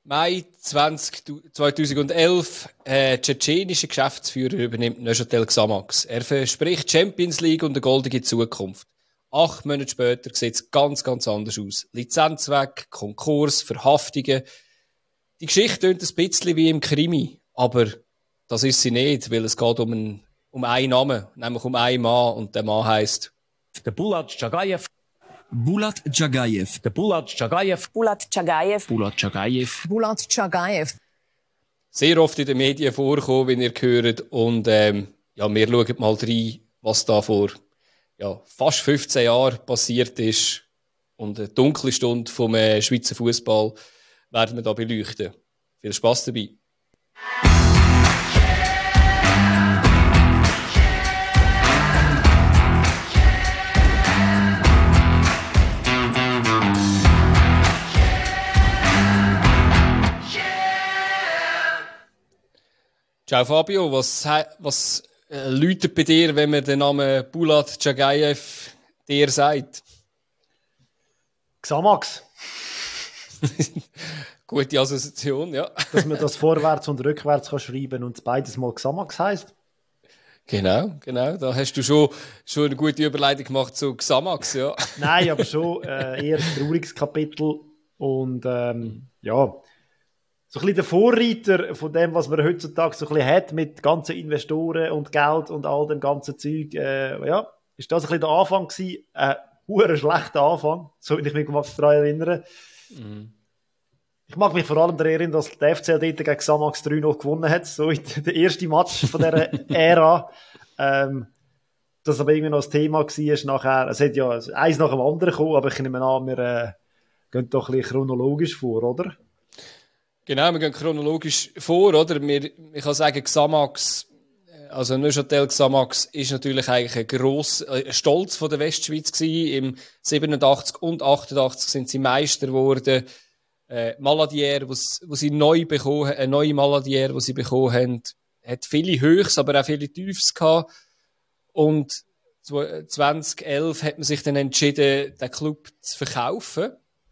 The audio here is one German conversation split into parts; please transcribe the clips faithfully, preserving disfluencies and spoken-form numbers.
Mai zweitausendelf, äh, tschetschenischer Geschäftsführer übernimmt Neuchâtel Xamax. Er verspricht Champions League und eine goldige Zukunft. Acht Monate später sieht es ganz, ganz anders aus. Lizenz weg, Konkurs, Verhaftungen. Die Geschichte tönt ein bisschen wie im Krimi, aber das ist sie nicht, weil es geht um einen, um einen Namen, nämlich um einen Mann, und der Mann heisst der Bulat Tschagajew. Bulat Tschagajew. Der Bulat Tschagajew. Bulat Tschagajew. Bulat Tschagajew. Bulat Tschagajew. Sehr oft in den Medien vorkommen, wie ihr hört. Und ähm, ja, wir schauen mal rein, was da vor ja, fast fünfzehn Jahren passiert ist. Und eine dunkle Stunde vom äh, Schweizer Fußball werden wir da beleuchten. Viel Spass dabei. Ciao Fabio, was, was äh, läutet bei dir, wenn man den Namen Bulat Tschagajew dir sagt? Xamax. Gute Assoziation, ja. Dass man das vorwärts und rückwärts kann schreiben und beides mal Xamax heisst. Genau, genau. Da hast du schon, schon eine gute Überleitung gemacht zu Xamax, ja. Nein, aber schon äh, eher ein trauriges Kapitel. Und ähm, ja, so ein bisschen der Vorreiter von dem, was man heutzutage so ein bisschen hat, mit ganzen Investoren und Geld und all dem ganzen Zeug. Äh, ja, ist das ein bisschen der Anfang gewesen. Ein äh, schlechter Anfang, so wie ich mich daran erinnere. Mhm. Ich mag mich vor allem daran erinnern, dass der F C L dort gegen Xamax drei null gewonnen hat, so in der erste Match von dieser Ära. Ähm, das aber irgendwie noch das Thema war nachher. Es hat ja eins nach dem anderen gekommen, aber ich nehme an, wir äh, gehen doch ein bisschen chronologisch vor, oder? Genau, wir gehen chronologisch vor, oder? Wir, ich kann sagen, Xamax, also Neuchâtel Xamax, ist natürlich eigentlich ein grosser äh, Stolz von der Westschweiz gewesen. Im siebenundachtzig und achtundachtzig sind sie Meister geworden. Äh, Maladier, was, was sie neu bekommen, eine neue Maladier, die sie bekommen haben, hat viele Höchst, aber auch viele Tiefs gehabt. Und zweitausendelf hat man sich dann entschieden, den Club zu verkaufen.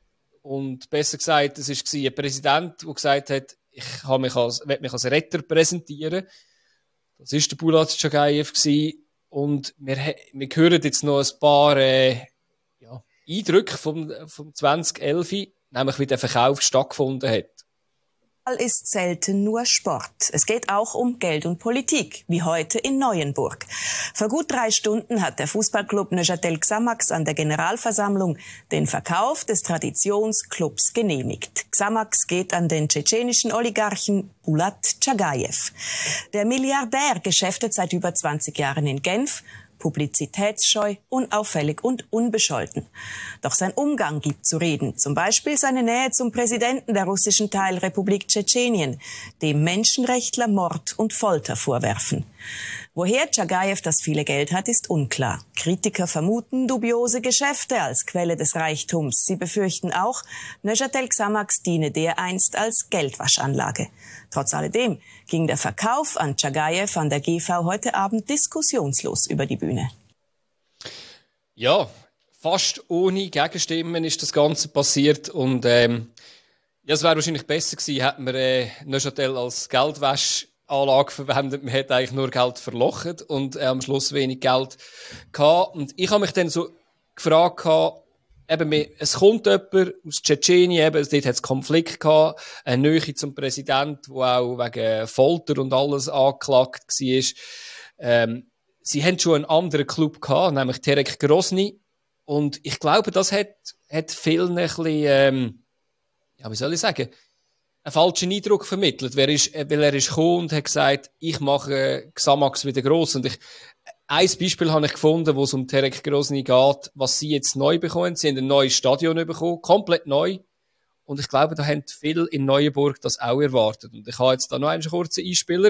Und besser gesagt, es war ein Präsident, der gesagt hat, ich habe mich als, will mich als Retter präsentieren. Das war der Bulat Tschagajew. Und wir, wir hören jetzt noch ein paar äh, ja, Eindrücke vom, vom zweitausendelf, nämlich wie der Verkauf stattgefunden hat. Ist selten nur Sport. Es geht auch um Geld und Politik, wie heute in Neuenburg. Vor gut drei Stunden hat der Fußballclub Neuchâtel Xamax an der Generalversammlung den Verkauf des Traditionsclubs genehmigt. Xamax geht an den tschetschenischen Oligarchen Bulat Tschagajew. Der Milliardär geschäftet seit über zwanzig Jahren in Genf, publizitätsscheu, unauffällig und unbescholten. Doch sein Umgang gibt zu reden. Zum Beispiel seine Nähe zum Präsidenten der russischen Teilrepublik Tschetschenien, dem Menschenrechtler Mord und Folter vorwerfen. Woher Tschagajew das viele Geld hat, ist unklar. Kritiker vermuten dubiose Geschäfte als Quelle des Reichtums. Sie befürchten auch, Neuchâtel Xamax diene dereinst als Geldwaschanlage. Trotz alledem ging der Verkauf an Tschagajew an der G V heute Abend diskussionslos über die Bühne. Ja, fast ohne Gegenstimmen ist das Ganze passiert. Und ähm, ja, es wäre wahrscheinlich besser gewesen, hätten wir äh, Neuchâtel als Geldwäschanlage verwendet. Man hat eigentlich nur Geld verlochen und äh, am Schluss wenig Geld gehabt. Und ich habe mich dann so gefragt, gehabt, eben, es kommt jemand aus Tschetschenien, eben, dort hat es Konflikt gehabt, eine Nähe zum Präsidenten, der auch wegen Folter und alles angeklagt war. Ähm, sie haben schon einen anderen Club gehabt, nämlich Terek Grozny. Und ich glaube, das hat, hat vielen ein bisschen, ähm, ja, wie soll ich sagen, einen falschen Eindruck vermittelt. Wer ist, weil er ist gekommen und hat gesagt, ich mache Xamax wieder gross. Und ich, ein Beispiel habe ich gefunden, wo es um Terek Grozny geht, was sie jetzt neu bekommen. Sie haben ein neues Stadion bekommen, komplett neu. Und ich glaube, da haben viele in Neuenburg das auch erwartet. Und ich habe jetzt da noch einen kurzen Einspieler.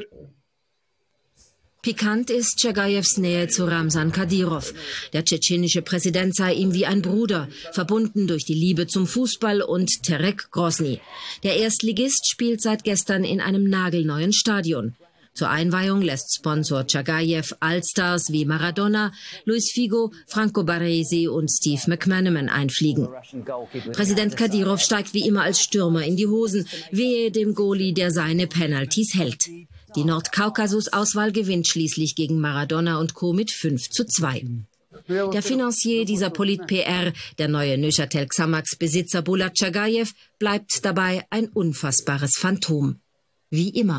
Pikant ist Tschagajews Nähe zu Ramsan Kadyrov. Der tschetschenische Präsident sei ihm wie ein Bruder, verbunden durch die Liebe zum Fußball und Terek Grozny. Der Erstligist spielt seit gestern in einem nagelneuen Stadion. Zur Einweihung lässt Sponsor Tschagajew Allstars wie Maradona, Luis Figo, Franco Baresi und Steve McManaman einfliegen. Präsident Kadyrov steigt wie immer als Stürmer in die Hosen, wehe dem Goalie, der seine Penalties hält. Die Nordkaukasus-Auswahl gewinnt schließlich gegen Maradona und Co. mit fünf zu zwei. Der Financier dieser Polit-P R, der neue Neuchâtel Xamax-Besitzer Bulat Tschagajew, bleibt dabei ein unfassbares Phantom. Wie immer.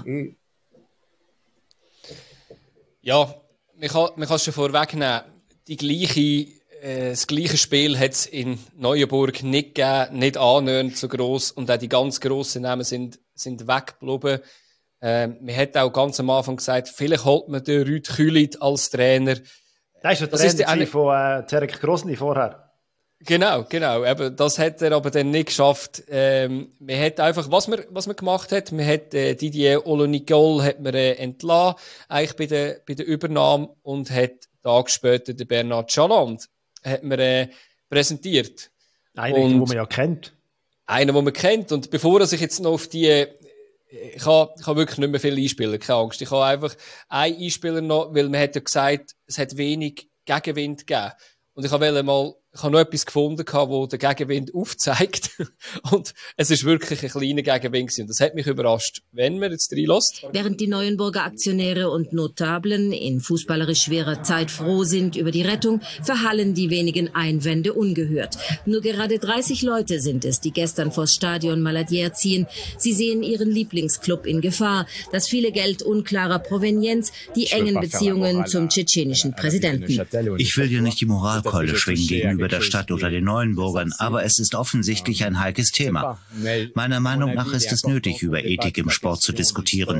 Ja, man kann, man kann es schon vorwegnehmen. Die gleiche, äh, das gleiche Spiel hat es in Neuenburg nicht gegeben, nicht annähernd so gross. Und auch die ganz grossen Namen sind, sind weggeblieben. Ähm, man hat auch ganz am Anfang gesagt, vielleicht holt man den Rüd Kühlit als Trainer. Das war der Trainer eine... von äh, Terek Grosny vorher. Genau, genau. Eben, das hat er aber dann nicht geschafft. Ähm, man hat einfach, was man, was man gemacht hat, man hat äh, Didier Olonikol hat man äh, entlassen, eigentlich bei der, bei der Übernahme, und hat Tage später den Bernard Chaland hat man äh, präsentiert. Einen, den man ja kennt. Einen, den man kennt. Und bevor er sich jetzt noch auf die, ich habe, ich habe wirklich nicht mehr viele Einspieler, keine Angst. Ich habe einfach einen Einspieler noch, weil man hat ja gesagt, es hat wenig Gegenwind gegeben. Und ich wollte mal, ich habe noch etwas gefunden, wo der Gegenwind aufzeigt. Und es ist wirklich ein kleiner Gegenwind gewesen. Und das hat mich überrascht, wenn man jetzt reinlässt. Während die Neuenburger Aktionäre und Notablen in fußballerisch schwerer Zeit froh sind über die Rettung, verhallen die wenigen Einwände ungehört. Nur gerade dreißig Leute sind es, die gestern vors Stadion Maladier ziehen. Sie sehen ihren Lieblingsclub in Gefahr. Das viele Geld unklarer Provenienz, die engen Beziehungen zum tschetschenischen Präsidenten. Ich will dir nicht die Moralkeule schwingen gegenüber der Stadt oder den Neuenburgern, aber es ist offensichtlich ein heikles Thema. Meiner Meinung nach ist es nötig, über Ethik im Sport zu diskutieren.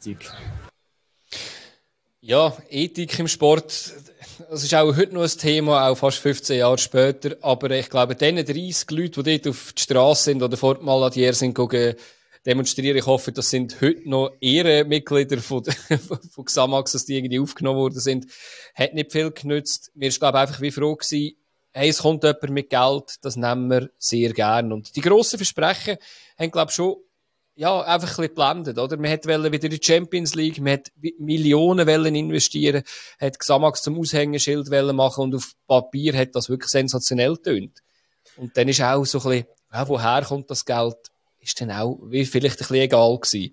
Ja, Ethik im Sport, das ist auch heute noch ein Thema, auch fast fünfzehn Jahre später. Aber ich glaube, diese dreißig Leute, die dort auf die Straße sind oder vor Maladier sind, gucken, demonstrieren. Ich hoffe, das sind heute noch Ehrenmitglieder von, von Xamax, dass die irgendwie aufgenommen worden sind. Hat nicht viel genützt. Wir waren, glaube ich, einfach wie froh gewesen, hey, es kommt jemand mit Geld, das nehmen wir sehr gern. Und die grossen Versprechen haben, glaube ich, schon, ja, einfach ein bisschen geblendet, oder? Man hat wieder in die Champions League, man hat Millionen wollen investieren, hat Xamax zum Aushängeschild wollen machen, und auf Papier hat das wirklich sensationell getönt. Und dann ist auch so ein bisschen, ja, woher kommt das Geld? Ist dann auch wie vielleicht ein bisschen egal gewesen.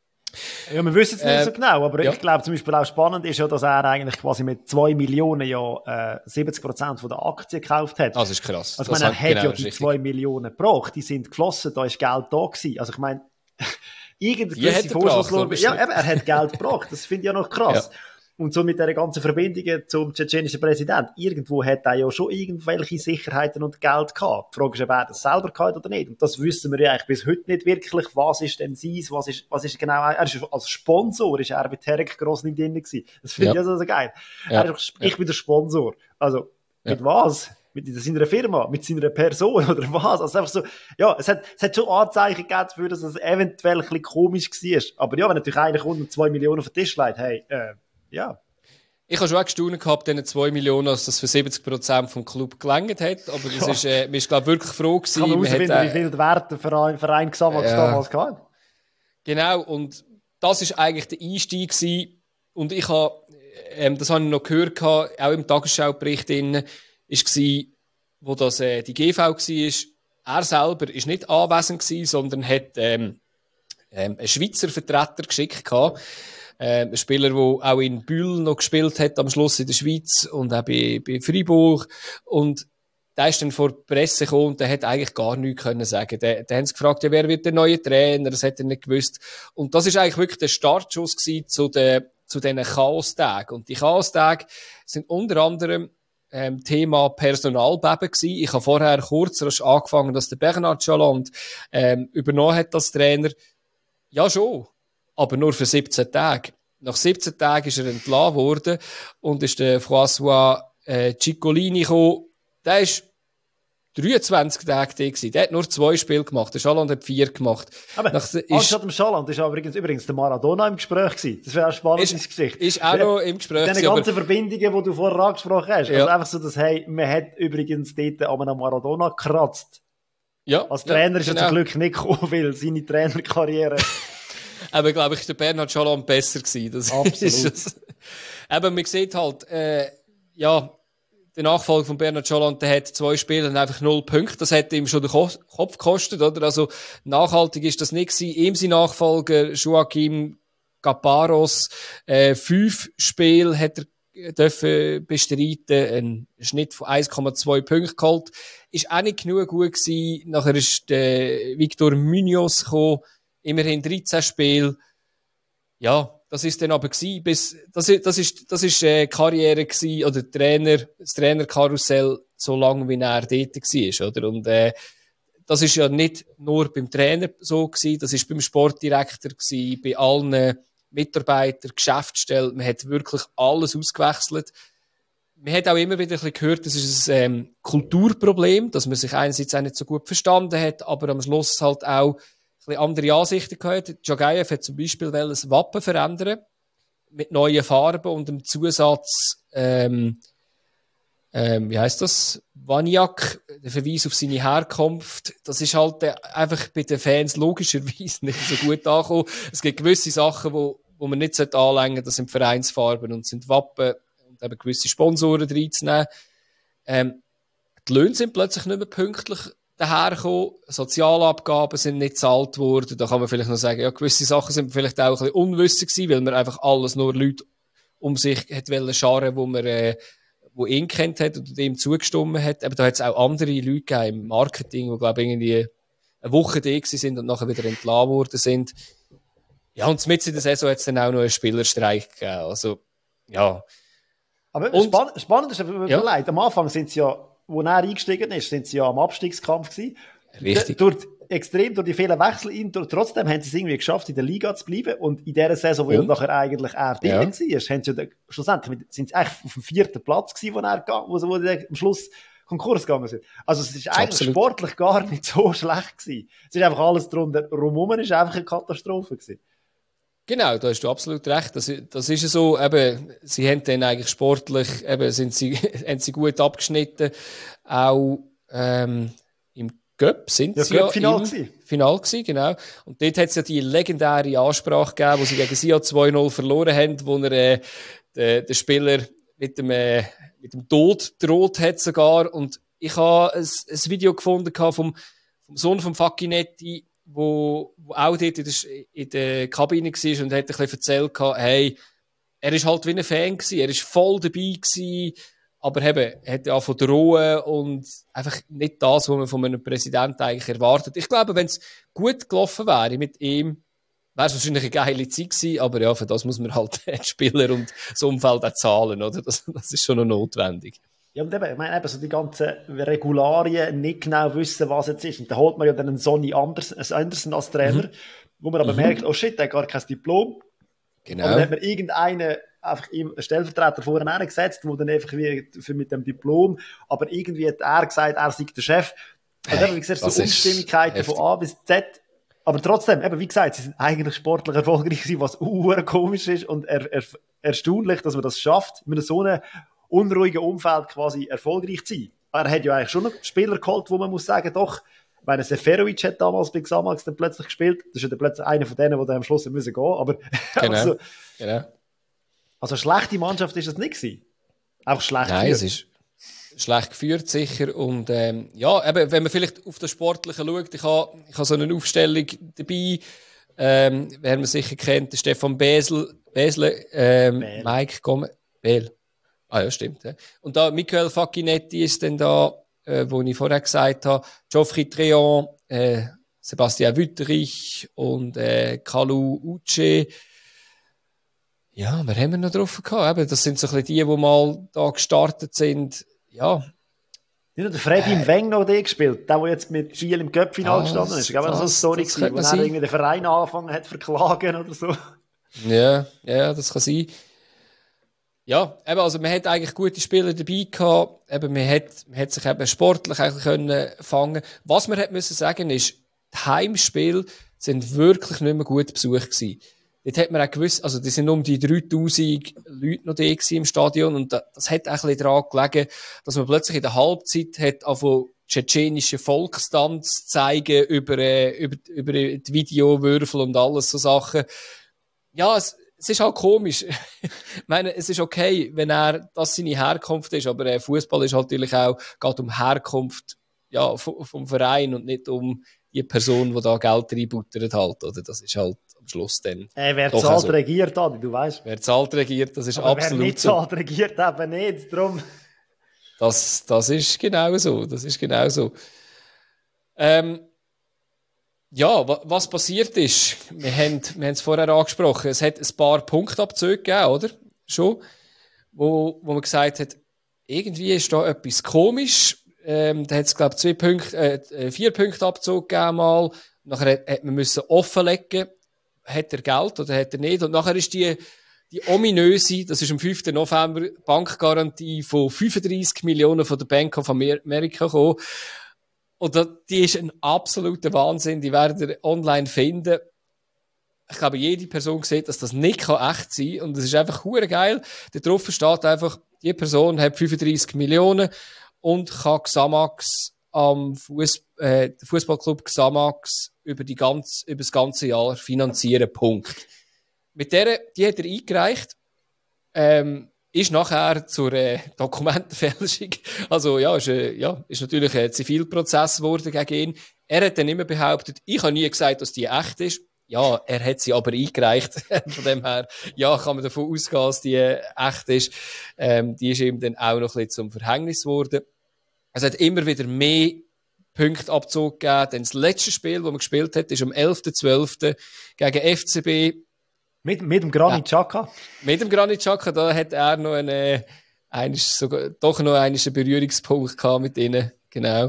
Ja, wir wissen es nicht äh, so genau, aber ja. Ich glaube zum Beispiel auch spannend ist ja, dass er eigentlich quasi mit zwei Millionen ja äh, siebzig Prozent von der Aktien gekauft hat. Das ist krass. Also ich meine, er hat genau, ja die zwei Millionen gebraucht, die sind geflossen, da ist Geld da gewesen. Also ich meine, irgendeine gewisse Vorschusslorbeeren. Ja, eben, er hat Geld gebraucht, das finde ich ja noch krass. Ja. Und so mit der ganzen Verbindungen zum tschetschenischen Präsidenten, irgendwo hat er ja schon irgendwelche Sicherheiten und Geld gehabt. Die Frage ist, ob er das selber gehabt oder nicht. Und das wissen wir ja eigentlich bis heute nicht wirklich. Was ist denn sein, was ist, was ist genau, er ist als Sponsor, ist er bei Terek Grosny drin gewesen. Das finde ja. ich also so geil. Ja. Er ist, ich ja. bin der Sponsor. Also, mit ja. was? Mit seiner Firma, mit seiner Person oder was? Also einfach so, ja, es hat, es hat schon Anzeichen gegeben dafür, dass es eventuell ein bisschen komisch war. Aber ja, wenn natürlich einer kommt und zwei Millionen auf den Tisch legt, hey, äh, ja. Ich habe schon auch gestaunt gehabt, diese zwei Millionen, dass das für siebzig Prozent vom Club gelangt hat. Aber das ja. ist, äh, man ist, glaube ich, wirklich froh gewesen. Kann man herausfinden, äh, wie viel der Wert der Verein, Verein Xamax ja. damals hatte. Genau, und das ist eigentlich der Einstieg gewesen. Und ich habe, ähm, das habe ich noch gehört, auch im Tagesschaubericht drin, ist gewesen, wo das, äh, die G V war. Er selber ist nicht anwesend gewesen, sondern hat, ähm, ähm, einen Schweizer Vertreter geschickt gehabt. Ähm, ein Spieler, der auch in Bühl noch gespielt hat, am Schluss in der Schweiz und auch bei, bei Freiburg. Und der ist dann vor die Presse gekommen und der hat eigentlich gar nichts können sagen. Der, der haben sie gefragt, ja, wer wird der neue Trainer? Das hat er nicht gewusst. Und das ist eigentlich wirklich der Startschuss gewesen zu den, zu diesen Chaos-Tagen. Und die Chaos-Tage sind unter anderem ähm, Thema Personalbeben gewesen. Ich habe vorher kurz rasch angefangen, dass der Bernard Chaland ähm, übernommen hat als Trainer. Ja, schon. Aber nur für siebzehn Tage. Nach siebzehn Tagen ist er entlassen worden und ist der François äh, Ciccolini gekommen. Der ist dreiundzwanzig Tage da gewesen. Der hat nur zwei Spiele gemacht. Der Schaland hat vier gemacht. Aber Nach, ist, anstatt dem Schaland ist übrigens, übrigens der Maradona im Gespräch gewesen. Das wäre ein spannendes ist, Gesicht. Ist auch noch im Gespräch. Diese ganzen Verbindungen, die du vorher angesprochen hast. Ja. Also einfach so, dass, hey, man hat übrigens dort an einem Maradona gekratzt. Ja. Als Trainer ja, ist er genau. zum Glück nicht gekommen, weil seine Trainerkarriere aber glaube ich, der Bernhard Schalon besser gewesen. Das Absolut. Ist das. Eben, man sieht halt, äh, ja, der Nachfolger von Bernhard Schalon, der hat zwei Spiele und einfach null Punkte. Das hat ihm schon den Ko- Kopf gekostet, oder? Also, nachhaltig ist das nicht gewesen. Ihm sein Nachfolger, Joachim Gaparos, äh, fünf Spiele hat er dürfen bestreiten, ein Schnitt von eins Komma zwei Punkten geholt. Ist auch nicht genug gut gewesen. Nachher ist der Victor Munoz gekommen, immerhin dreizehn Spiele. Ja, das ist dann aber gewesen, bis, das, das ist, das ist, äh, Karriere gewesen, oder Trainer, das Trainerkarussell, so lange wie er dort war, oder? Und, äh, das ist ja nicht nur beim Trainer so gewesen, das ist beim Sportdirektor gewesen, bei allen Mitarbeitern, Geschäftsstellen. Man hat wirklich alles ausgewechselt. Man hat auch immer wieder ein bisschen gehört, das ist ein ähm, Kulturproblem, dass man sich einerseits auch nicht so gut verstanden hat, aber am Schluss halt auch ein bisschen andere Ansichten gehabt. Djagajev hat zum Beispiel das Wappen verändern mit neuen Farben und dem Zusatz, ähm, ähm, wie heisst das? Vaniak, der Verweis auf seine Herkunft. Das ist halt äh, einfach bei den Fans logischerweise nicht so gut angekommen. Es gibt gewisse Sachen, wo, wo man nicht anlängen sollte. Das sind Vereinsfarben und sind Wappen und eben gewisse Sponsoren reinzunehmen. Ähm, die Löhne sind plötzlich nicht mehr pünktlich dahergekommen. Sozialabgaben sind nicht gezahlt worden. Da kann man vielleicht noch sagen, ja, gewisse Sachen sind vielleicht auch ein bisschen unwissend gewesen, weil man einfach alles nur Leute um sich hat wollen scharen, wo man, äh, wo ihn kennt hat und dem zugestimmt hat. Aber da hat es auch andere Leute gegeben im Marketing, die, glaube ich, irgendwie eine Woche da sind und nachher wieder entlassen worden sind. Ja, und mitten in der Saison hat es dann auch noch einen Spielerstreik gegeben. Also, ja. Aber und, spann spannend ist, aber ja. leid, am Anfang sind sie ja, wo er eingestiegen ist, sind sie ja am Abstiegskampf gewesen. Richtig. Durch, extrem durch die vielen Wechsel, in, durch, trotzdem haben sie es irgendwie geschafft, in der Liga zu bleiben. Und in dieser Saison, wo ja nachher eigentlich er drin ja. war, haben sie ja dann, schlussendlich sind sie eigentlich auf dem vierten Platz gewesen, wo er wo sie, wo sie am Schluss Konkurs gegangen sind. Also es ist eigentlich Absolut. sportlich gar nicht so schlecht gewesen. Es ist einfach alles drunter rumherum, ist einfach eine Katastrophe gewesen. Genau, da hast du absolut recht. Das, das ist so, eben, sie haben dann eigentlich sportlich, eben, sind sie, haben sie gut abgeschnitten. Auch, ähm, im Göpp sind ja, sie ja Final im gewesen. Final gewesen, genau. Und dort hat es ja die legendäre Ansprache gegeben, wo sie gegen sie ja zwei null verloren haben, wo er, äh, den, den Spieler mit dem, äh, mit dem Tod droht hat sogar. Und ich habe ein, ein Video gefunden vom, vom Sohn von Facchinetti, wo, wo auch dort in der, in der Kabine war und hat ein bisschen erzählt, hey, er ist halt wie ein Fan gewesen, er ist voll dabei gewesen, aber eben, er hat ja von drohen und einfach nicht das, was man von einem Präsidenten eigentlich erwartet. Ich glaube, wenn es gut gelaufen wäre mit ihm, wäre es wahrscheinlich eine geile Zeit gewesen, aber ja, für das muss man halt den Spieler und das Umfeld auch zahlen, oder? Das, das ist schon noch notwendig. Ja, und eben, ich meine, eben so die ganzen Regularien, nicht genau wissen, was jetzt ist. Und da holt man ja dann einen Sonny Andersen, Andersen als Trainer, mhm. wo man aber mhm. merkt, oh shit, der hat gar kein Diplom. Genau. Und dann hat man irgendeinen, einfach ihm einen Stellvertreter vorne gesetzt, der dann einfach wie für mit dem Diplom, aber irgendwie hat er gesagt, er sei der Chef. Und dann, wie gesagt, so Unstimmigkeiten von A bis Z. Aber trotzdem, eben, wie gesagt, sie sind eigentlich sportlich erfolgreich gewesen, was uhr komisch ist und er, er, erstaunlich, dass man das schafft, mit so einem unruhigen Umfeld quasi erfolgreich zu sein. Er hat ja eigentlich schon noch Spieler geholt, wo man muss sagen, doch, ich meine, Seferovic hat damals bei Xamax dann plötzlich gespielt, das ist ja dann plötzlich einer von denen, die dann am Schluss müssen gehen, aber genau. also, genau. also eine schlechte Mannschaft ist das nicht gewesen. Einfach schlecht Nein, geführt. Es ist schlecht geführt, sicher. Und ähm, ja, eben, wenn man vielleicht auf das Sportliche schaut, ich habe ich ha so eine Aufstellung dabei, ähm, wer man sicher kennt, der Stefan Besel, Besle, ähm, Mike Gomez, Bel. Ah ja, stimmt. Ja. Und da Michael Facchinetti ist dann da, äh, wo ich vorher gesagt habe, Geoffrey Tréant, äh, Sebastian Wütterich und äh, Kalu Uche. Ja, wer haben wir noch drauf gehabt? Eben, das sind so ein bisschen die, die mal da gestartet sind. Ja. Nicht nur der Freddy äh, im Weng noch den gespielt, der, der jetzt mit Biel im Cup-Final ah, gestanden ist. Ich glaube, das war so eine Story, wo er irgendwie den Verein angefangen hat zu verklagen oder so. Ja, ja, das kann sein. Ja, eben, also man hat eigentlich gute Spieler dabei gehabt, eben, man hat, man hat sich eben sportlich eigentlich können fangen. Was man hat müssen sagen ist, die Heimspiele sind wirklich nicht mehr gut besucht gewesen. Dort hat man auch gewusst, also die sind um die dreitausend Leute noch da im Stadion und das hat auch ein bisschen daran gelegen, dass man plötzlich in der Halbzeit hat angefangen tschetschenische Volkstanz zeigen über, äh, über, über die Videowürfel und alles so Sachen. Ja, es, es ist halt komisch. Ich meine, es ist okay, wenn er, das seine Herkunft ist, aber äh, Fußball ist halt natürlich auch, geht um Herkunft, ja, vom, vom Verein und nicht um die Person, die da Geld reinbuttert halt, oder? Das ist halt am Schluss dann. Äh, wer zahlt, so. regiert, Adi, du weißt. Wer zahlt, regiert, das ist aber absolut wer nicht so. zahlt, regiert eben nicht, darum. Das, das ist genau so, das ist genau so. Ähm, ja, wa- was passiert ist, wir haben, wir haben es vorher angesprochen, es hat ein paar Punktabzüge gegeben, oder? Schon, wo, wo man gesagt hat, irgendwie ist da etwas komisch. Ähm, da hat es, glaube ich, zwei Punkte, äh, vier Punkte Abzug gegeben mal. Nachher hat, hat man müssen offenlegen, hat er Geld oder hat er nicht. Und nachher ist die, die ominöse, das ist am fünften November, Bankgarantie von fünfunddreissig Millionen von der Bank of America gekommen. Und das, die ist ein absoluter Wahnsinn. Die werden ihr online finden. Ich glaube, jede Person sieht, dass das nicht kann echt sein kann. Und es ist einfach hure geil. Da drauf steht einfach, die Person hat fünfunddreissig Millionen und kann Xamax am Fuß, äh, Fußballclub Xamax über, die ganz, über das ganze Jahr finanzieren. Punkt. Mit der, die hat er eingereicht, ähm, ist nachher zur äh, Dokumentenfälschung. Also ja, ist, äh, ja, ist natürlich ein Zivilprozess geworden gegen ihn. Er hat dann immer behauptet, ich habe nie gesagt, dass die echt ist. Ja, er hat sie aber eingereicht. Von dem her, ja, kann man davon ausgehen, dass die äh, echt ist. Ähm, die ist ihm dann auch noch ein bisschen zum Verhängnis geworden. Es hat immer wieder mehr Punktabzug gegeben. Dann das letzte Spiel, das man gespielt hat, ist am elften zwölften gegen F C B. Mit, mit dem Granit Xhaka? Ja, mit dem Granit Xhaka, da hat er noch einen, einen, sogar, doch noch einen Berührungspunkt gehabt mit ihnen. Genau.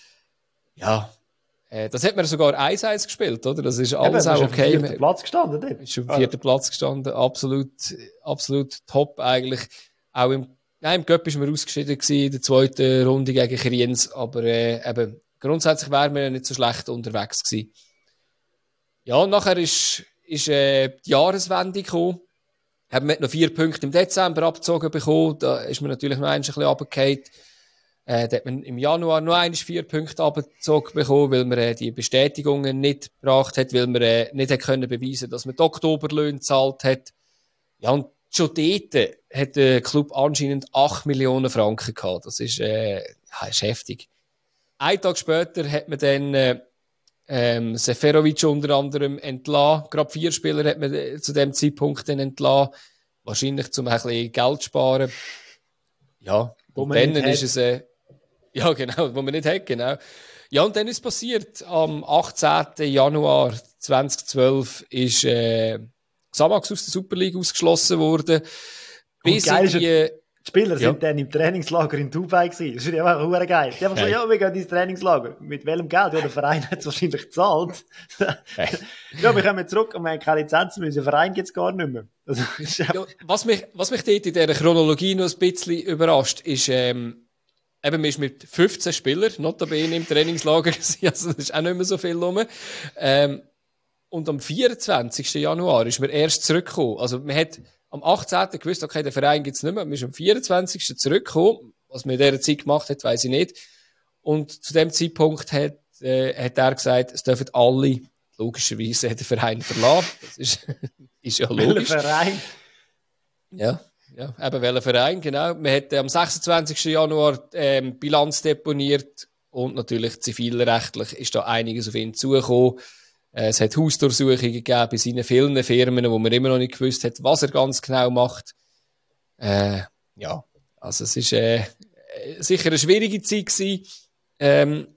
Ja. Äh, das hat man sogar eins eins gespielt, oder? Das ist alles Eben, auch okay. Ist auf dem vierten Platz gestanden, dort. Ist auf dem vierten Platz gestanden. Absolut, absolut top eigentlich. Auch im, nein, im Cup ist man ausgeschieden gewesen, in der zweiten Runde gegen Kriens, aber, äh, eben, grundsätzlich wären wir ja nicht so schlecht unterwegs gewesen. Ja, und nachher ist, ist äh, die Jahreswende gekommen. Haben wir noch vier Punkte im Dezember abgezogen bekommen. Da ist man natürlich noch ein bisschen runtergefallen. Äh, da hat man im Januar noch einmal vier Punkte abgezogen bekommen, weil man äh, die Bestätigungen nicht gebracht hat, weil man äh, nicht hat können beweisen, dass man die Oktoberlöhne gezahlt hat. Ja, und schon dort hat der Club anscheinend acht Millionen Franken gehabt. Das ist, äh, ist heftig. Einen Tag später hat man dann äh, Ähm, Seferovic unter anderem entlassen. Gerade vier Spieler hat man zu dem Zeitpunkt dann entlassen. Wahrscheinlich, um ein bisschen Geld zu sparen. Ja, wo und dann ist es, äh, ja, genau, wo man nicht hat, genau. Ja, und dann ist es passiert. Am achtzehnten Januar zweitausendzwölf ist, äh, Xamax aus der Super League ausgeschlossen worden. Bis die, Die Spieler ja. sind dann im Trainingslager in Dubai gewesen. Das ist einfach verdammt geil. Die einfach so, ja, wir gehen ins Trainingslager. Mit welchem Geld? Ja, der Verein hat es wahrscheinlich gezahlt. Ja, wir kommen zurück und wir haben keine Lizenz mehr. Unser Verein gibt es gar nicht mehr. Also, ja, was mich, was mich dort in dieser Chronologie noch ein bisschen überrascht, ist, ähm, eben, man ist mit fünfzehn Spielern, notabene im Trainingslager gewesen, also das ist auch nicht mehr so viel rum. Ähm, und am vierundzwanzigsten Januar ist man erst zurückgekommen. Also, man hat am achtzehnten gewusst, okay, der Verein gibt es nicht mehr. Man ist am vierundzwanzigsten zurückgekommen. Was man in dieser Zeit gemacht hat, weiss ich nicht. Und zu dem Zeitpunkt hat, äh, hat er gesagt, es dürfen alle, logischerweise, den Verein verlassen. Das ist, ist ja logisch. Welcher Verein? Ja, ja, eben welcher Verein, genau. Man hat äh, am sechsundzwanzigsten Januar ähm, Bilanz deponiert und natürlich zivilrechtlich ist da einiges auf ihn zugekommen. Es hat Hausdurchsuchungen gegeben bei seinen vielen Firmen, wo man immer noch nicht gewusst hat, was er ganz genau macht. Äh, ja, also es ist äh, sicher eine schwierige Zeit gewesen. Ähm,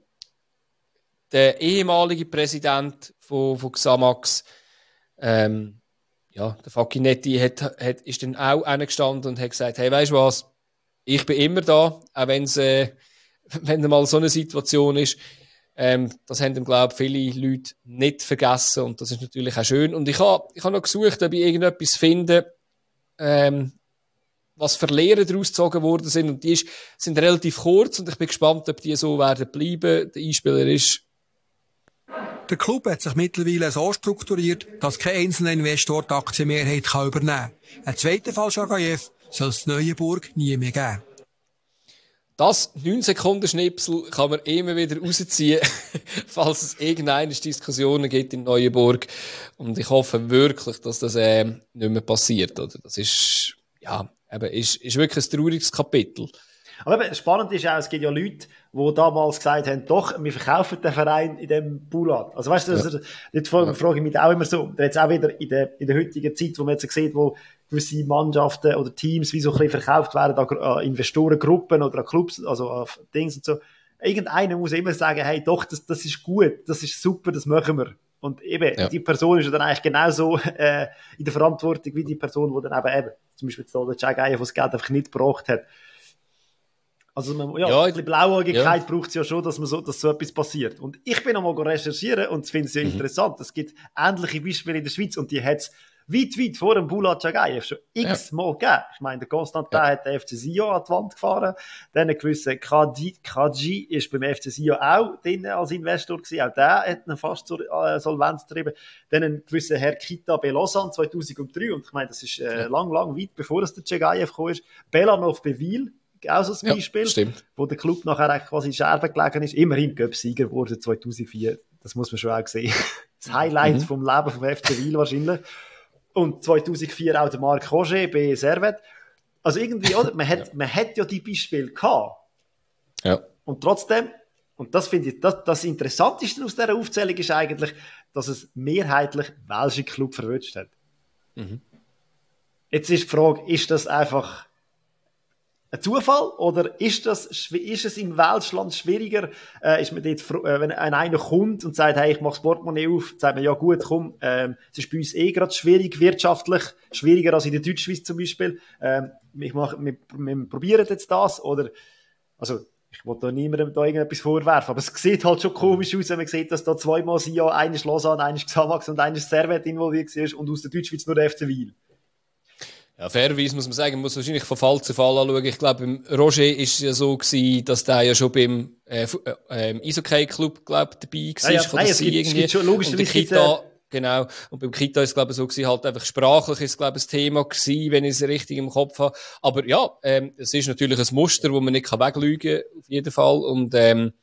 der ehemalige Präsident von, von Xamax, ähm, ja, der Facchinetti, hat, hat, ist dann auch reingestanden und hat gesagt, hey, weisst du was, ich bin immer da, auch wenn's, äh, wenn mal so eine Situation ist. Ähm, das haben, glaube ich, viele Leute nicht vergessen und das ist natürlich auch schön. Und ich habe ich hab noch gesucht, ob ich irgendetwas finde, ähm, was für Lehren daraus gezogen worden sind. Und die ist, sind relativ kurz und ich bin gespannt, ob die so werden bleiben. Der Einspieler ist... Der Club hat sich mittlerweile so strukturiert, dass kein einzelner Investor die Aktienmehrheit kann übernehmen kann. Ein zweiter Fall Chagayev soll es Neuenburg nie mehr geben. das neun Sekunden Schnipsel kann man immer wieder rausziehen, falls es irgendeine Diskussionen gibt in Neuenburg. Und ich hoffe wirklich, dass das äh, nicht mehr passiert. Oder? Das ist, ja, eben, ist, ist wirklich ein trauriges Kapitel. Aber eben, spannend ist auch, es gibt ja Leute, die damals gesagt haben, doch, wir verkaufen den Verein in dem Bulat. Also weißt du, ja. Jetzt frage, frage ich mich auch immer so, jetzt auch wieder in der, in der heutigen Zeit, wo man jetzt sieht, wo gewisse Mannschaften oder Teams wie so ein bisschen verkauft werden an, an Investorengruppen oder an Clubs, also an Dings und so. Irgendeiner muss immer sagen, hey, doch, das, das ist gut, das ist super, das machen wir. Und eben, ja. Die Person ist dann eigentlich genauso äh, in der Verantwortung wie die Person, die dann eben, eben zum Beispiel jetzt da der Jagayev, der das Geld einfach nicht gebracht hat. Also man, ja, ja, ein bisschen Blauäugigkeit ja. braucht es ja schon, dass, man so, dass so etwas passiert. Und ich bin noch mal recherchieren und finde es ja mhm. interessant. Es gibt ähnliche Beispiele in der Schweiz und die hat es weit, weit vor dem Bulat Jagayev schon x-mal ja. gegeben. Ich meine, der Konstantin ja. hat den F C Sion an die Wand gefahren. Dann ein gewisser Kadji ist beim F C Sion auch drin als Investor gewesen. Auch der hat ihn fast zur äh, Solvenz getrieben. Dann ein gewisser Herr Kita Belosan zweitausenddrei. Und ich meine, das ist äh, ja. lang, lang weit bevor es der Jagayev gekommen ist. Belanov Bewil. Auch so ein Beispiel, ja, wo der Club nachher quasi in Scherben gelegen ist. Immerhin Cup-Sieger geworden zweitausendvier. Das muss man schon auch sehen. Das Highlight mhm. vom Leben vom F C Wil wahrscheinlich. Und zweitausendvier auch der Marc Roger bei Servet. Also irgendwie, oder? Man hat, ja. man hat ja die Beispiele gehabt. Ja. Und trotzdem, und das finde ich, das, das Interessanteste aus dieser Aufzählung ist eigentlich, dass es mehrheitlich welche Club verwünscht hat. Mhm. Jetzt ist die Frage, ist das einfach ein Zufall oder ist das, ist es im Welschland schwieriger, äh, ist man dort, äh, wenn einer kommt und sagt, hey, ich mache das Portemonnaie auf, sagt man, ja gut, komm, ähm, es ist bei uns eh gerade schwierig, wirtschaftlich, schwieriger als in der Deutschschweiz zum Beispiel, ähm, ich mach, wir, wir probieren jetzt das, oder, also, ich will da niemandem da irgendetwas vorwerfen, aber es sieht halt schon komisch aus, wenn man sieht, dass da zweimal Sion, eines Lausanne, eines Xamax und eines Servet involviert ist und aus der Deutschschweiz nur der F C Wil. Ja, fairerweise muss man sagen, man muss wahrscheinlich von Fall zu Fall anschauen. Ich glaube, beim Roger war es ja so gewesen, dass der ja schon beim äh, äh, Eishockey-Club, glaube dabei war. Ja, ja, nein, es gibt, es gibt schon logisch, und der Kita, genau. Und beim Kita ist es, glaube ich, so gewesen, halt einfach sprachlich ist, glaube ich, das Thema gewesen, wenn ich es richtig im Kopf habe. Aber ja, ähm, es ist natürlich ein Muster, das man nicht weglügen kann, auf jeden Fall. Und ähm,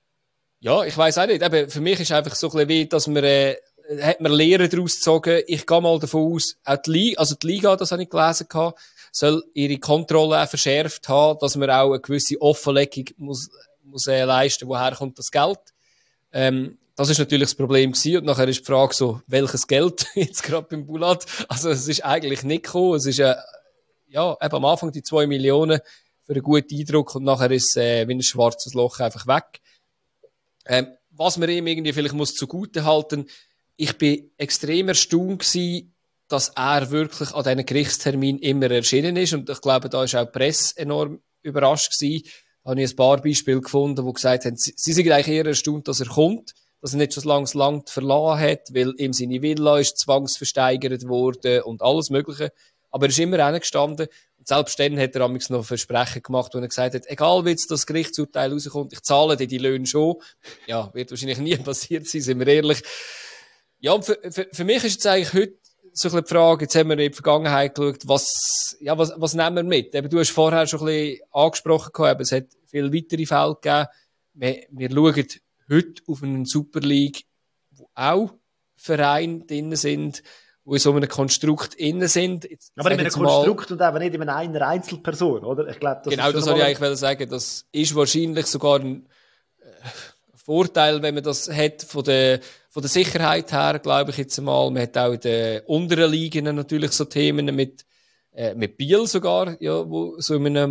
ja, ich weiss auch nicht. Eben, für mich ist einfach so ein bisschen wie, dass man äh, hat man Lehren daraus gezogen. Ich gehe mal davon aus, auch die Liga, also die Liga, das habe ich gelesen gehabt, soll ihre Kontrolle auch verschärft haben, dass man auch eine gewisse Offenlegung muss, muss äh, leisten, woher kommt das Geld. Ähm, das ist natürlich das Problem gewesen. Und nachher ist die Frage so, welches Geld jetzt gerade beim Bulat? Also es ist eigentlich nicht gekommen. Es ist, äh, ja, eben am Anfang die zwei Millionen für einen guten Eindruck und nachher ist es äh, wie ein schwarzes Loch einfach weg. Ähm, was man ihm irgendwie vielleicht muss zugute halten, ich bin extrem erstaunt gewesen, dass er wirklich an diesen Gerichtstermin immer erschienen ist. Und ich glaube, da ist auch die Presse enorm überrascht gewesen. Da habe ich ein paar Beispiele gefunden, die gesagt haben, sie, sie sind eigentlich eher erstaunt, dass er kommt, dass er nicht schon lange lang verlassen hat, weil ihm seine Villa ist zwangsversteigert worden und alles Mögliche. Aber er ist immer hingestanden. Und selbst dann hat er amigs noch Versprechen gemacht, wo er gesagt hat, egal wie jetzt das Gerichtsurteil rauskommt, ich zahle dir die Löhne schon. Ja, wird wahrscheinlich nie passiert sein, sind wir ehrlich. Ja, und für, für, für mich ist jetzt eigentlich heute so ein bisschen die Frage, jetzt haben wir in die Vergangenheit geschaut, was, ja, was, was nehmen wir mit? Eben, du hast vorher schon ein bisschen angesprochen gehabt, es hat viele weitere Fälle gegeben. Wir, wir schauen heute auf eine Super League, wo auch Vereine drin sind, die in so einem Konstrukt drin sind. Jetzt, aber in einem Konstrukt mal, und eben nicht in einer Einzelperson, oder? Ich glaube, das genau, ist das soll ich eigentlich sagen. Das ist wahrscheinlich sogar ein äh, Vorteil, wenn man das hat von der, von der Sicherheit her, glaube ich jetzt einmal. Man hat auch in den unteren Ligen natürlich so Themen mit, äh, mit Biel sogar, ja, wo so in einem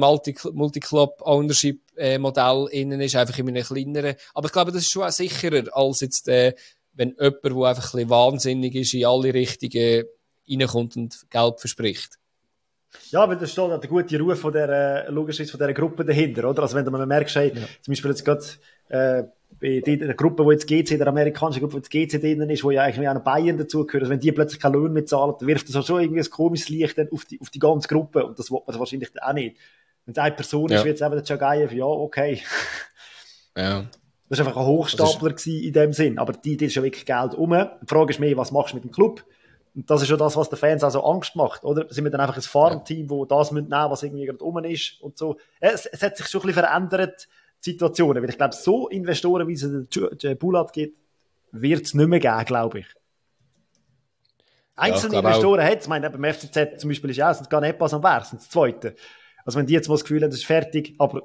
Multi-Club-Ownership-Modell innen ist, einfach in einem kleineren. Aber ich glaube, das ist schon auch sicherer, als jetzt, äh, wenn jemand, der einfach ein bisschen wahnsinnig ist, in alle Richtungen reinkommt und Geld verspricht. Ja, weil da steht der gute Ruf von der, logischerweise von dieser Gruppe dahinter, oder? Also wenn du mal merkst, hey, ja. zum Beispiel jetzt gerade, äh, bei der Gruppe, wo jetzt G C, der amerikanische Gruppe, wo jetzt G C drinnen ist, wo ja eigentlich auch noch Bayern dazugehört, also wenn die plötzlich keinen Lohn mehr zahlen, dann wirft das auch schon irgendwie ein komisches Licht dann auf die, auf die ganze Gruppe, und das will man wahrscheinlich auch nicht. Wenn es eine Person ja. ist, wie jetzt eben der Jagayev, ja, okay. Ja. Das war einfach ein Hochstapler ist... in dem Sinn, aber die, die ist ja wirklich Geld um. Die Frage ist mehr, was machst du mit dem Club? Und das ist ja das, was den Fans auch so Angst macht, oder? Sind wir dann einfach ein Farmteam, das das nehmen müssen, was irgendwie gerade rum ist und so. Es, es hat sich schon ein bisschen verändert, die Situationen, weil ich glaube, so Investoren, wie es der Bulat gibt, wird es nicht mehr geben, glaube ich. Einzelne ja, Investoren hat es, ich meine, beim F C Z zum Beispiel ist ja auch, es gar nicht etwas am Werk, sind das Zweite. Also wenn die jetzt mal das Gefühl haben, das ist fertig, aber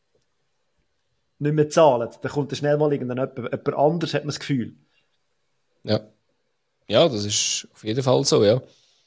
nicht mehr zahlen, dann kommt da schnell mal irgendjemand, jemand anderes, hat man das Gefühl. Ja. Ja, das ist auf jeden Fall so, ja.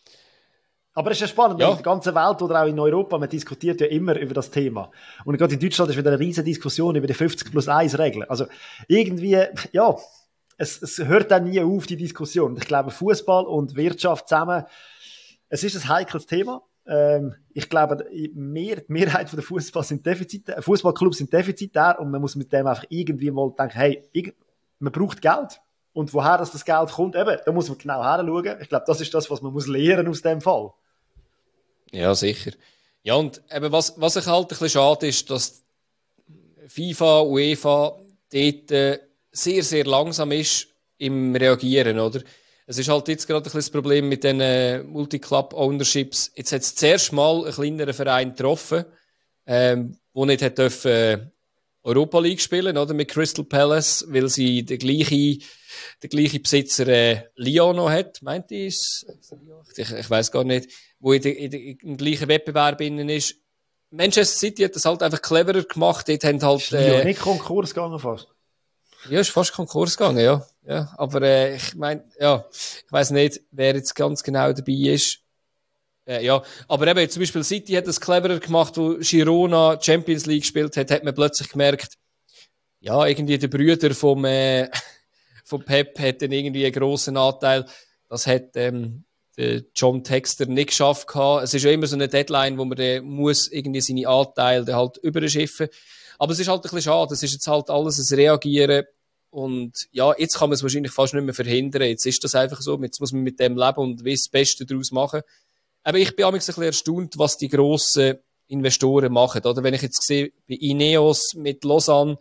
Aber es ist ja spannend, ja. In der ganzen Welt oder auch in Europa, man diskutiert ja immer über das Thema. Und gerade in Deutschland ist wieder eine riesige Diskussion über die fünfzig plus eins Regel. Also irgendwie, ja, es, es hört dann nie auf, die Diskussion. Ich glaube, Fußball und Wirtschaft zusammen, es ist ein heikles Thema. Ähm, ich glaube, mehr, die Mehrheit der Fußball sind defizitär, Fußballclubs sind defizitär und man muss mit dem einfach irgendwie mal denken, hey, irgend, man braucht Geld. Und woher das, das Geld kommt, eben, da muss man genau hinschauen. Ich glaube, das ist das, was man muss lernen aus dem Fall. Ja, sicher. Ja, und eben, was, was ich halt ein bisschen schade ist, dass FIFA, UEFA dort äh, sehr, sehr langsam ist im Reagieren, oder? Es ist halt jetzt gerade ein bisschen das Problem mit den äh, Multi-Club-Ownerships. Jetzt hat es zuerst mal einen kleineren Verein getroffen, ähm, der nicht hat dürfen, äh, Europa League spielen, oder? Mit Crystal Palace, weil sie den gleichen der gleiche Besitzer äh, Lyon noch hat, meint ihr es? Ich, ich weiß gar nicht, wo in der, in der, im gleichen Wettbewerb innen ist. Manchester City hat das halt einfach cleverer gemacht. Dort haben halt, ist Lyon äh, nicht Konkurs gegangen fast? Ja, ist fast Konkurs gegangen, ja. ja aber äh, ich meine, ja, ich weiß nicht, wer jetzt ganz genau dabei ist. Äh, ja, aber eben zum Beispiel City hat das cleverer gemacht, wo Girona Champions League gespielt hat, hat man plötzlich gemerkt, ja, irgendwie der Brüder vom äh, von Pep hat dann irgendwie einen grossen Anteil. Das hat ähm, der John Texter nicht geschafft gehabt. Es ist ja immer so eine Deadline, wo man dann muss irgendwie seine Anteile dann halt überschiffen. Aber es ist halt ein bisschen schade. Es ist jetzt halt alles ein Reagieren. Und ja, jetzt kann man es wahrscheinlich fast nicht mehr verhindern. Jetzt ist das einfach so. Jetzt muss man mit dem leben und das Beste daraus machen. Aber ich bin auch ein bisschen erstaunt, was die grossen Investoren machen. Oder wenn ich jetzt sehe, bei Ineos mit Lausanne,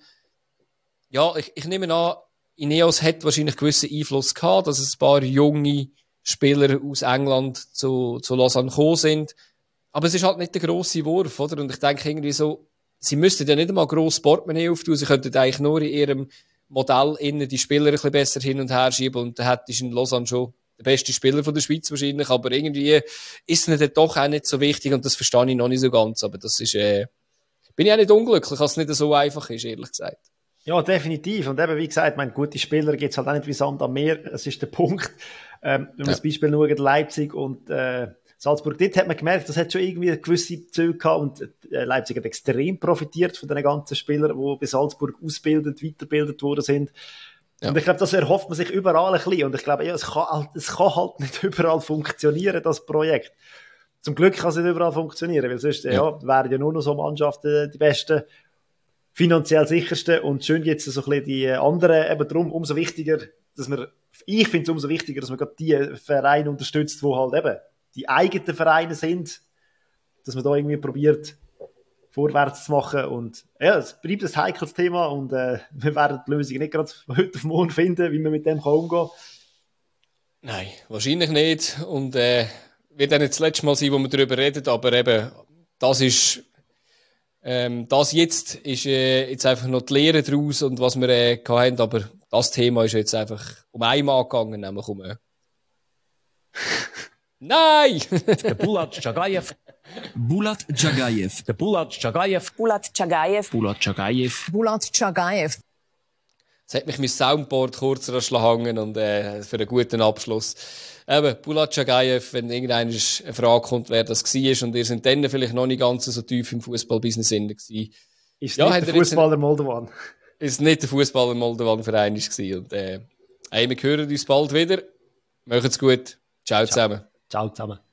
ja, ich, ich nehme an, Ineos hat wahrscheinlich gewissen Einfluss gehabt, dass ein paar junge Spieler aus England zu, zu Lausanne gekommen sind. Aber es ist halt nicht der grosse Wurf, oder? Und ich denke irgendwie so, sie müssten ja nicht einmal gross Portemonnaie auftun, sie könnten eigentlich nur in ihrem Modell innen die Spieler ein bisschen besser hin und her schieben und dann hättest du in Lausanne schon der beste Spieler von der Schweiz wahrscheinlich, aber irgendwie ist es nicht doch auch nicht so wichtig und das verstehe ich noch nicht so ganz, aber das ist, äh, bin ich auch nicht unglücklich, dass es nicht so einfach ist, ehrlich gesagt. Ja, definitiv. Und eben, wie gesagt, meine, gute Spieler gibt es halt auch nicht wie Sand am Meer. Es ist der Punkt. Ähm, wenn wir ja. das Beispiel schauen, Leipzig und äh, Salzburg, dort hat man gemerkt, das hat schon irgendwie gewisse Züge gehabt und äh, Leipzig hat extrem profitiert von den ganzen Spielern, die bei Salzburg ausgebildet, weitergebildet worden sind. Ja. Und ich glaube, das erhofft man sich überall ein bisschen. Und ich glaube, ja, es kann halt, es kann halt nicht überall funktionieren, das Projekt. Zum Glück kann es nicht überall funktionieren, weil sonst ja. Ja, wären ja nur noch so Mannschaften die besten, finanziell sichersten und schön jetzt so ein bisschen die anderen, eben darum umso wichtiger, dass man, ich finde es umso wichtiger, dass man gerade die Vereine unterstützt, die halt eben die eigenen Vereine sind, dass man da irgendwie probiert, vorwärts zu machen und ja, es bleibt ein heikles Thema und äh, wir werden die Lösung nicht gerade heute auf morgen finden, wie man mit dem kann umgehen kann. Nein, wahrscheinlich nicht und äh, wird auch nicht das letzte Mal sein, wo wir darüber reden, aber eben, das ist Ähm, das jetzt ist äh, jetzt einfach noch die Lehre daraus und was wir äh, hatten, aber das Thema ist jetzt einfach um einmal gegangen, nämlich um äh... Nein! Der Bulat Džagajev. Bulat Džagajev. Der Bulat Džagajev. Bulat Džagajev. Bulat Džagajev. Bulat Džagajev. Jetzt hat mich mein Soundboard kurz hängen und äh, für einen guten Abschluss. Eben, Bulat Džagajev, wenn irgendeine Frage kommt, wer das war und ihr seid dann vielleicht noch nicht ganz so tief im Fußball-Business gewesen. Ist ja, nicht der Fußballer Moldovan? Ist nicht der Fußballer Moldovan-Verein gewesen. Und äh, hey, wir hören uns bald wieder. Macht's gut. Ciao, Ciao. zusammen. Ciao zusammen.